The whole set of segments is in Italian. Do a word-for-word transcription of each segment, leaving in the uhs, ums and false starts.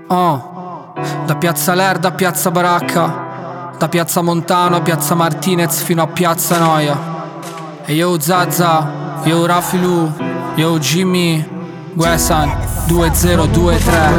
Oh, da Piazza Lerda a Piazza Baracca, da Piazza Montano a Piazza Martinez fino a Piazza Noia. E yo Zazza, yo Rafilu, yo Jimmy, Guesan, due zero due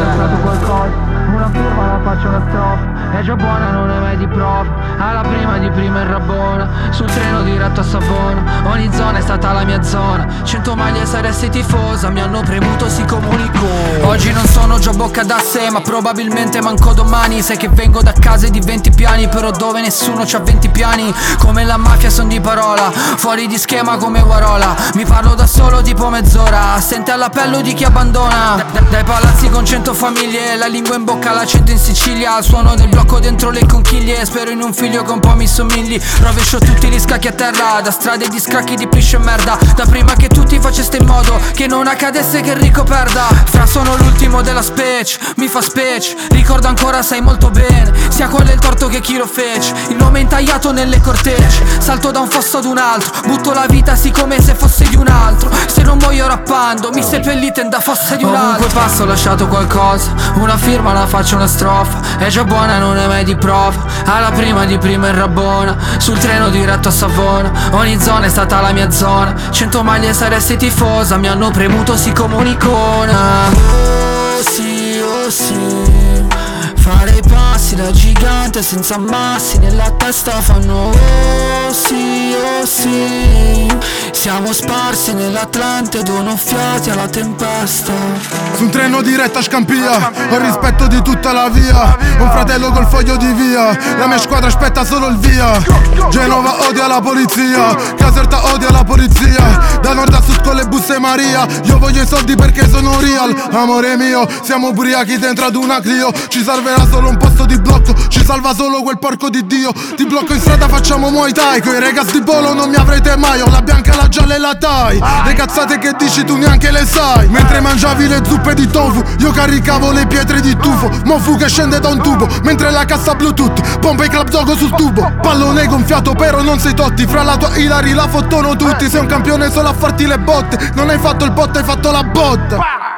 tre. Una firma la faccio una strofa, è già buona, non è mai di prova. Alla prima di prima è Rabona, sul treno diretto a Savona. Ogni zona è stata la mia zona, cento maglie saresti tifosa, mi hanno premuto si comunicò. Oggi non sono già bocca da sé, ma probabilmente manco domani. Sai che vengo da case di venti piani, però dove nessuno c'ha venti piani. Come la mafia son di parola, fuori di schema come Guarola. Mi parlo da solo tipo mezz'ora, assente all'appello di chi abbandona. D- dai palazzi con cento famiglie, la lingua in bocca, l'accento in Sicilia. Al suono del blocco dentro le conchiglie, spero in un figlio che un po' mi somigli. Rovescio tutti gli scacchi a terra, da strade di scacchi di pisce e merda. Da prima che tutti faceste in modo che non accadesse che il ricco perda. Fra sono l'ultimo della specie, mi fa specie. Ricordo ancora, sai molto bene, sia quello il torto che chi lo fece. Il nome intagliato nelle cortecce, salto da un fosso ad un altro, butto la vita sì come se fosse di un altro. Se non muoio rappando, mi seppellite da fosse di un altro. Ovunque passo ho lasciato qualcosa, una firma la faccio una strofa, è già buona, non è mai di prova. Alla prima di prima è Rabona, sul treno diretto a Savona. Ogni zona è stata la mia zona, cento maglie saresti tifosa, mi hanno premuto si comunicona. Oh sì, oh sì, fare i passi da gigante senza massi nella testa fanno oh sì, oh sì. Siamo sparsi nell'Atlante, dono fiati alla tempesta. Su un treno diretto a Scampia, ho il rispetto di tutta la via. Un fratello col foglio di via, la mia squadra aspetta solo il via. Genova odia la polizia, Caserta odia la polizia. Da nord a sud con le buste Maria, io voglio i soldi perché sono real. Amore mio, siamo ubriachi dentro ad una Clio. Ci salverà solo un posto di blocco, ci salva solo quel porco di Dio. Ti blocco in strada, facciamo Muay Thai. Coi ragazzi di Bolo non mi avrete mai, ho la bianca, la gialla e la Thai. Le cazzate che dici tu neanche le sai. Mentre mangiavi le zuppe di tofu, io caricavo le pietre di tufo. Mofu che scende da un tubo, mentre la cassa Bluetooth pompa i club dogo sul tubo. Pallone gonfiato però non sei Totti, fra la tua Ilari la fottono tutti. Sei un campione solo a farti le botte, non hai fatto il botto, hai fatto la botta.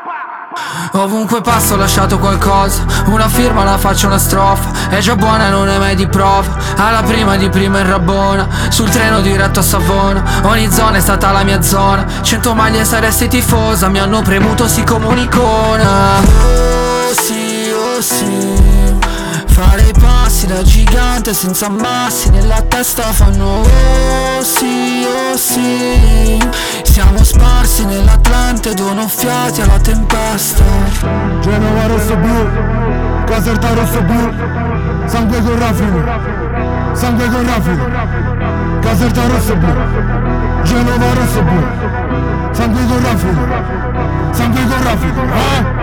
Ovunque passo ho lasciato qualcosa, una firma la faccio una strofa, è già buona, non è mai di prova. Alla prima di prima è Rabona, sul treno diretto a Savona. Ogni zona è stata la mia zona, cento maglie saresti tifosa, mi hanno premuto si comunicona. Oh sì, oh sì, fare i passi da gigante senza massi nella testa fanno oh sì, oh sì. Siamo sparsi nell'Atlante, dono fiati alla tempesta. Genova rosso blu, Caserta rosso blu, sangue con Rafilu, sangue con Rafilu. Caserta rosso blu, Genova rosso blu, sangue con Rafilu, sangue con Rafilu, eh?